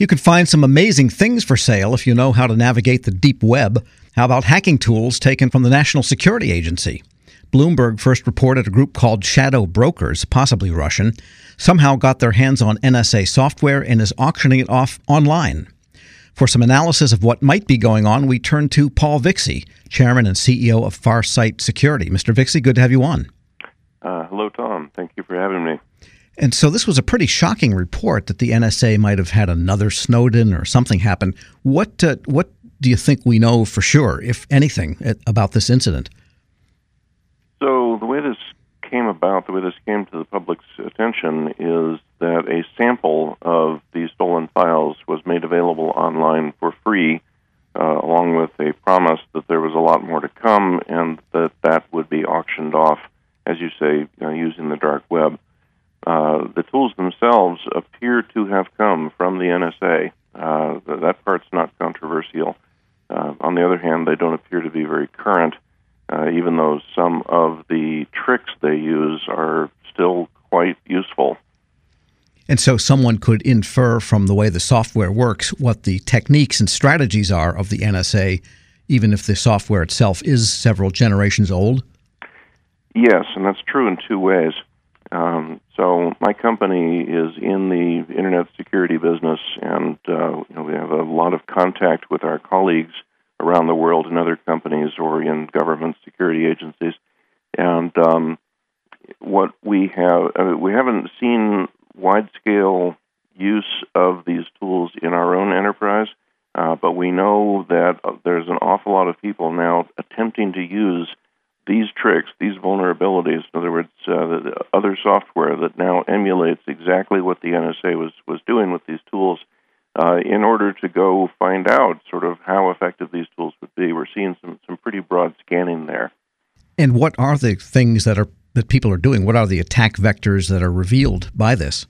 You can find some amazing things for sale if you know how to navigate the deep web. How about hacking tools taken from the National Security Agency? Bloomberg first reported a group called Shadow Brokers, possibly Russian, somehow got their hands on NSA software and is auctioning it off online. For some analysis of what might be going on, we turn to Paul Vixie, Chairman and CEO of Farsight Security. Mr. Vixie, good to have you on. Hello, Tom. Thank you for having me. And so this was a pretty shocking report that the NSA might have had another Snowden or something happen. What do you think we know for sure, if anything, about this incident? So the way this came about, the way this came to the public's attention, is that a sample of these stolen files was made available online for free, along with a promise that there was a lot more to come and that would be auctioned off, as you say, using the dark web. The tools themselves appear to have come from the NSA. That part's not controversial. On the other hand, they don't appear to be very current, even though some of the tricks they use are still quite useful. And so someone could infer from the way the software works what the techniques and strategies are of the NSA, even if the software itself is several generations old? Yes, and that's true in two ways. So my company is in the internet security business, and we have a lot of contact with our colleagues around the world in other companies or in government security agencies. And what we haven't seen wide-scale use of these tools in our own enterprise, but we know that there's an awful lot of people now attempting to use these tricks, these vulnerabilities, in other words, the other software that now emulates exactly what the NSA was doing with these tools, in order to go find out sort of how effective these tools would be. We're seeing some pretty broad scanning there. And what are the things that people are doing? What are the attack vectors that are revealed by this?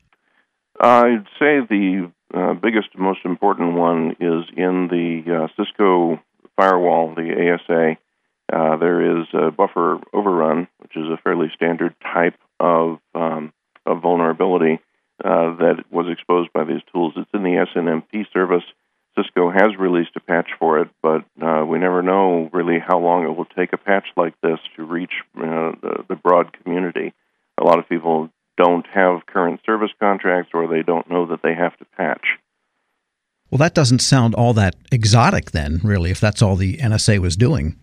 I'd say the biggest, most important one is in the Cisco firewall, the ASA. There is a buffer overrun, which is a fairly standard type of vulnerability that was exposed by these tools. It's in the SNMP service. Cisco has released a patch for it, but we never know really how long it will take a patch like this to reach the broad community. A lot of people don't have current service contracts, or they don't know that they have to patch. Well, that doesn't sound all that exotic then, really, if that's all the NSA was doing.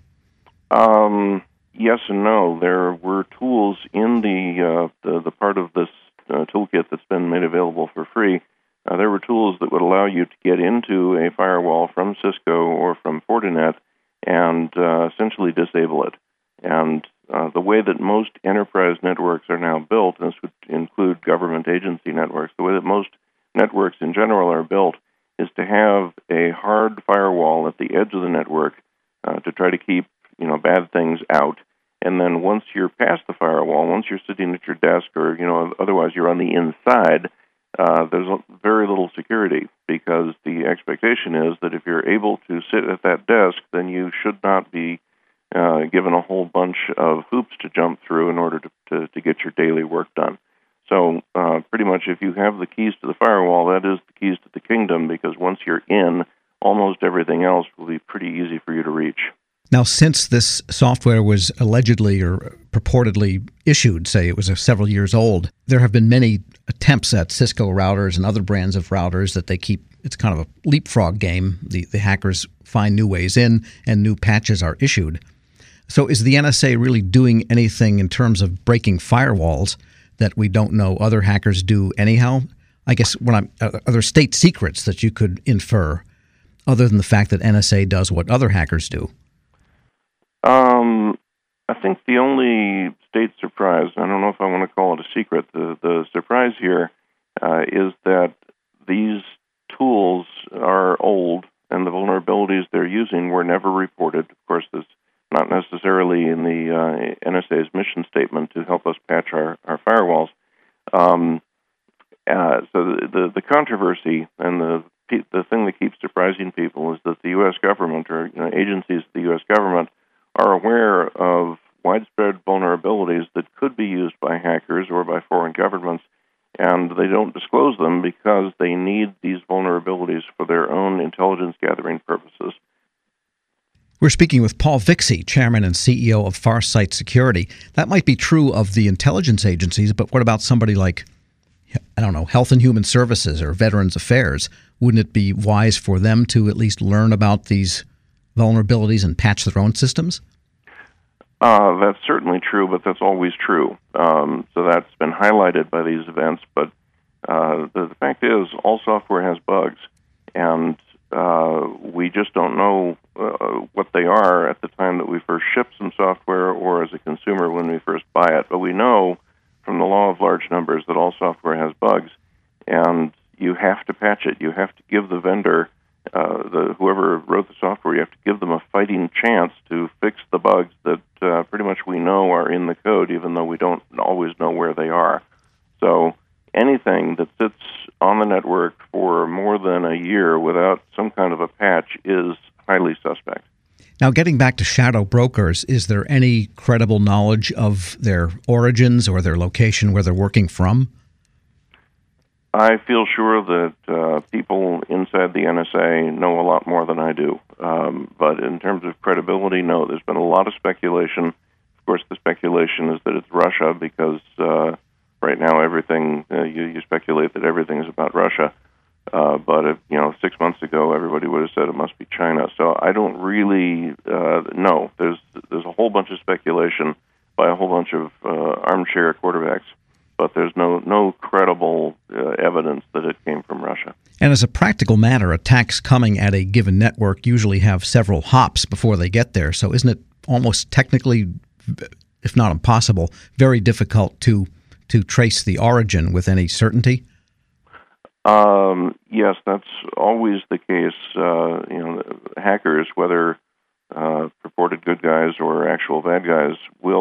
Yes and no. There were tools in the part of this toolkit that's been made available for free. There were tools that would allow you to get into a firewall from Cisco or from Fortinet and essentially disable it. And the way that most enterprise networks are now built, and this would include government agency networks, the way that most networks in general are built is to have a hard firewall at the edge of the network to try to keep bad things out. And then once you're past the firewall, once you're sitting at your desk or, otherwise you're on the inside, there's very little security, because the expectation is that if you're able to sit at that desk, then you should not be given a whole bunch of hoops to jump through in order to get your daily work done. So pretty much if you have the keys to the firewall, that is the keys to the kingdom, because once you're in, almost everything else will be pretty easy for you to reach. Now, since this software was allegedly or purportedly issued, say it was several years old, there have been many attempts at Cisco routers and other brands of routers that they keep. It's kind of a leapfrog game. The hackers find new ways in and new patches are issued. So is the NSA really doing anything in terms of breaking firewalls that we don't know other hackers do anyhow? I guess are there state secrets that you could infer other than the fact that NSA does what other hackers do? I think the only state surprise, I don't know if I want to call it a secret, the surprise here is that these tools are old and the vulnerabilities they're using were never reported. Of course, this not necessarily in the NSA's mission statement to help us patch our firewalls. So the controversy and the thing that keeps surprising people is that the U.S. government or agencies of the U.S. government are aware of widespread vulnerabilities that could be used by hackers or by foreign governments, and they don't disclose them because they need these vulnerabilities vulnerabilities for their own intelligence gathering purposes. We're speaking with Paul Vixie, Chairman and CEO of Farsight Security. That might be true of the intelligence agencies, but what about somebody like, I don't know, Health and Human Services or Veterans Affairs? Wouldn't it be wise for them to at least learn about these vulnerabilities and patch their own systems? That's certainly true, but that's always true. So that's been highlighted by these events. But the fact is, all software has bugs, and we just don't know what they are at the time that we first ship some software or as a consumer when we first buy it. But we know from the law of large numbers that all software has bugs, and you have to patch it. You have to give the vendor, whoever wrote the software, you have to give them a fighting chance to fix the bugs that pretty much we know are in the code, even though we don't always know where they are. So anything that sits on the network for more than a year without some kind of a patch is highly suspect. Now, getting back to shadow brokers, is there any credible knowledge of their origins or their location where they're working from? I feel sure that people inside the NSA know a lot more than I do. But in terms of credibility, no, there's been a lot of speculation. Of course, the speculation is that it's Russia because right now everything, you speculate that everything is about Russia. But if, 6 months ago, everybody would have said it must be China. So I don't really know. There's a whole bunch of speculation by a whole bunch of armchair quarterbacks, but there's no credible evidence that it came from Russia. And as a practical matter, attacks coming at a given network usually have several hops before they get there. So isn't it almost technically, if not impossible, very difficult to trace the origin with any certainty? Yes, that's always the case. Hackers, whether purported good guys or actual bad guys,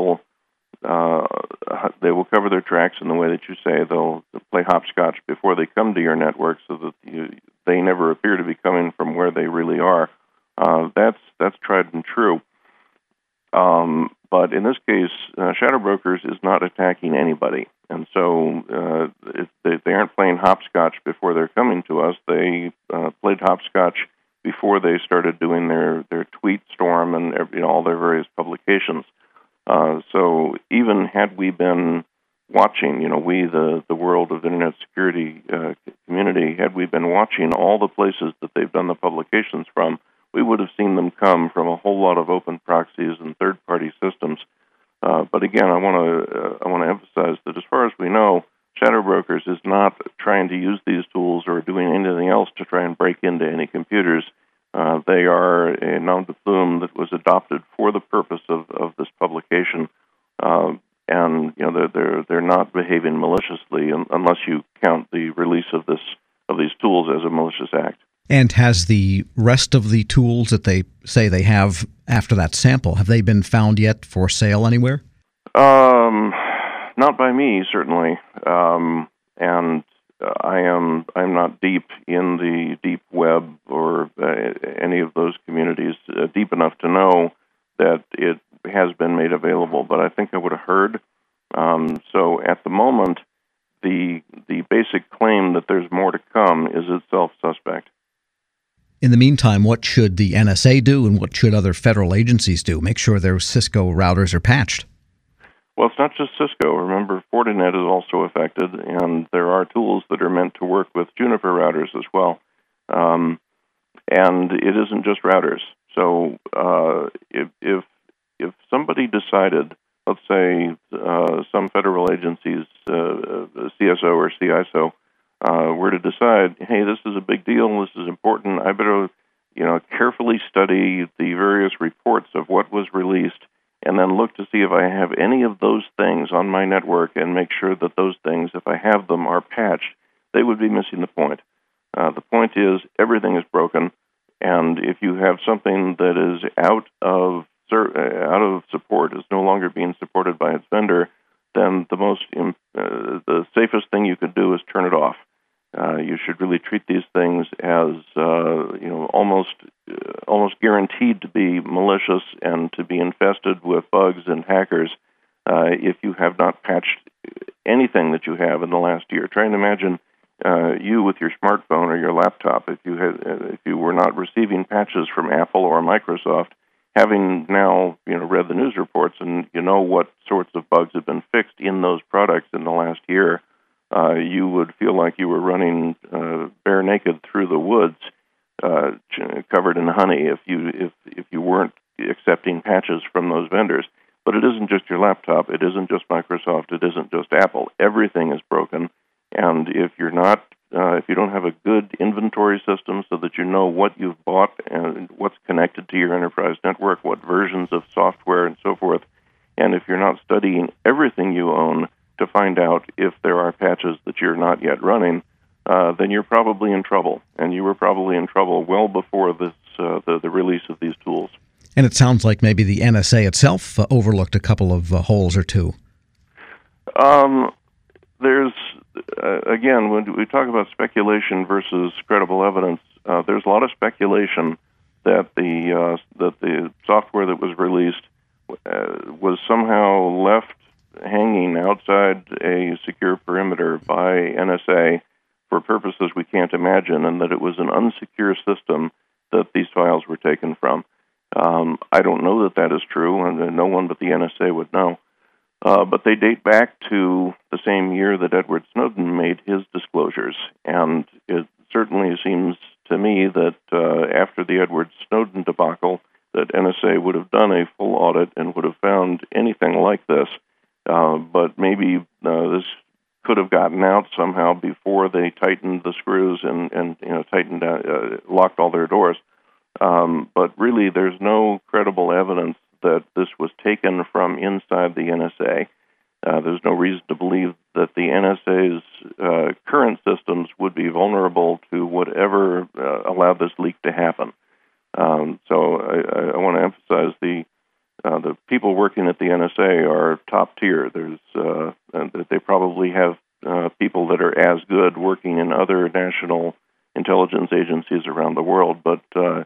they will cover their tracks in the way that you say. They'll play hopscotch before they come to your network, so that they never appear to be coming from where they really are. That's tried and true. But in this case, shadow brokers is not attacking anybody, and so they aren't playing hopscotch before they're coming to us. They played hopscotch before they started doing their tweet storm and all their various publications. So even had we been watching, we, the world of Internet security community, had we been watching all the places that they've done the publications from, we would have seen them come from a whole lot of open proxies and third-party systems. But again, I want to emphasize that as far as we know, shadow brokers is not trying to use these tools or doing anything else to try and break into any computers. They are a nom de plume that was adopted for the purpose of this publication, and they're not behaving maliciously unless you count the release of these tools as a malicious act. And has the rest of the tools that they say they have after that sample, have they been found yet for sale anywhere? Not by me, certainly. And I'm not deep in the deep web or any of those communities deep enough to know that it has been made available, but I think I would have heard. So at the moment, the basic claim that there's more to come is itself suspect. In the meantime, what should the NSA do and what should other federal agencies do? Make sure their Cisco routers are patched. Well, it's not just Cisco. Remember, Fortinet is also affected, and there are tools that are meant to work with Juniper routers as well. And it isn't just routers. So if somebody decided, let's say some federal agencies, CSO or CISO, were to decide, hey, this is a big deal, this is important, I better carefully study the various reports of what was released and then look to see if I have any of those things on my network and make sure that those things, if I have them, are patched, they would be missing the point. The point is everything is broken, and if you have something that is out of support, is no longer being supported by its vendor, then the safest thing you could do is turn it off. You should really treat these things as almost guaranteed to be malicious and to be infested with bugs and hackers if you have not patched anything that you have in the last year. Try and imagine you with your smartphone or your laptop, if you were not receiving patches from Apple or Microsoft, having now read the news reports and what sorts of bugs have been fixed in those products in the last year, you would feel like you were running bare naked through the woods, covered in honey, if you weren't accepting patches from those vendors. But it isn't just your laptop. It isn't just Microsoft. It isn't just Apple. Everything is broken. And if you don't have a good inventory system so that you know what you've bought and what's connected to your enterprise network, what versions of software and so forth, and if you're not studying everything you own to find out if there are patches that you're not yet running, then you're probably in trouble. And you were probably in trouble well before the release of these tools. And it sounds like maybe the NSA itself overlooked a couple of holes or two. There's again, when we talk about speculation versus credible evidence, there's a lot of speculation that the software that was released was somehow left hanging outside a secure perimeter by NSA for purposes we can't imagine, and that it was an unsecure system that these files were taken from. I don't know that is true, and no one but the NSA would know. But they date back to the same year that Edward Snowden made his disclosures, and it certainly seems to me that after the Edward Snowden debacle, that NSA would have done a full audit and would have found anything like this. But maybe this could have gotten out somehow before they tightened the screws and locked all their doors. But really, there's no credible evidence that this was taken from inside the NSA. There's no reason to believe that the NSA's current systems would be vulnerable to whatever allowed this leak to happen. So I want to emphasize the people working at the NSA are top tier. They probably have people that are as good working in other national intelligence agencies around the world, but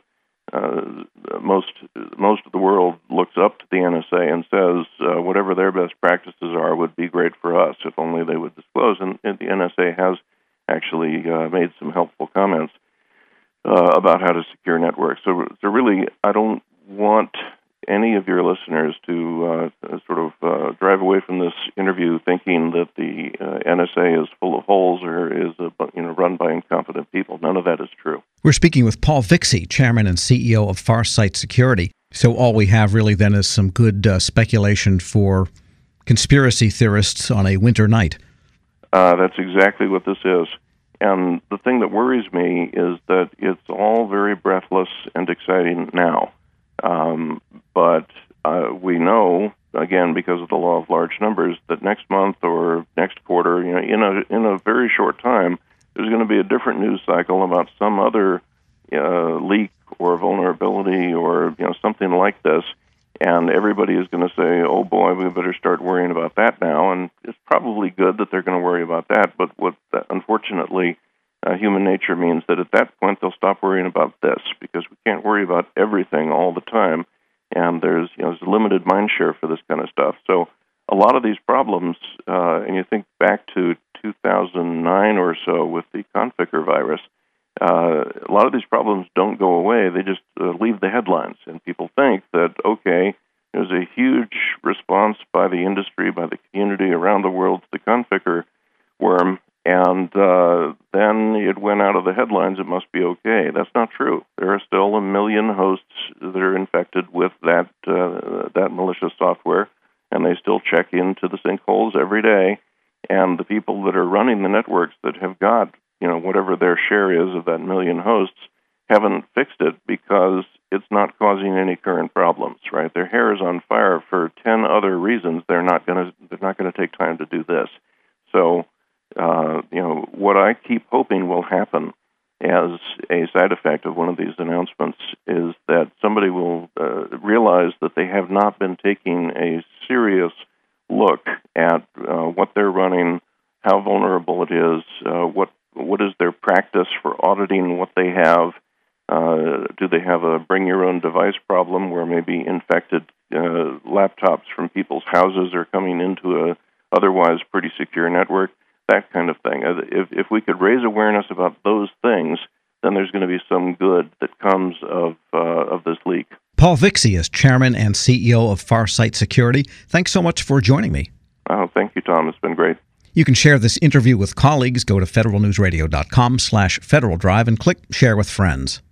most of the world looks up to the NSA and says whatever their best practices are would be great for us if only they would disclose. And the NSA has actually made some helpful comments about how to secure networks. So really, I don't want any of your listeners to drive away from this interview thinking that the NSA is full of holes or is run by incompetent people. None of that is true. We're speaking with Paul Vixie, Chairman and CEO of Farsight Security. So all we have really then is some good speculation for conspiracy theorists on a winter night. That's exactly what this is. And the thing that worries me is that it's all very breathless and exciting now. But we know, again, because of the law of large numbers, that next month or next quarter, in a very short time, there's going to be a different news cycle about some other leak or vulnerability or something like this, and everybody is going to say, "Oh boy, we better start worrying about that now." And it's probably good that they're going to worry about that. But unfortunately, human nature means that at that point they'll stop worrying about this, because we can't worry about everything all the time, and there's a limited mind share for this kind of stuff. So a lot of these problems, and you think back to 2009 or so with the Conficker virus, a lot of these problems don't go away. They just leave the headlines, and people think that, okay, there's a huge response by the industry, by the community around the world to the Conficker worm, and then it went out of the headlines, it must be okay. That's not true. There are still 1 million hosts that are infected with that malicious software, and they still check into the sinkholes every day. And the people that are running the networks that have got, whatever their share is of that 1 million hosts, haven't fixed it because it's not causing any current problems, right? Their hair is on fire for 10 other reasons. They're not going to take time to do this. So, what I keep hoping will happen as a side effect of one of these announcements is that somebody will realize that they have not been taking a serious look at what they're running, how vulnerable it is, what is their practice for auditing what they have. Do they have a bring-your-own-device problem where maybe infected laptops from people's houses are coming into a otherwise pretty secure network? that kind of thing. If we could raise awareness about those things, then there's going to be some good that comes of this leak. Paul Vixie is Chairman and CEO of Farsight Security. Thanks so much for joining me. Oh, thank you, Tom. It's been great. You can share this interview with colleagues. Go to federalnewsradio.com/Federal Drive and click Share with Friends.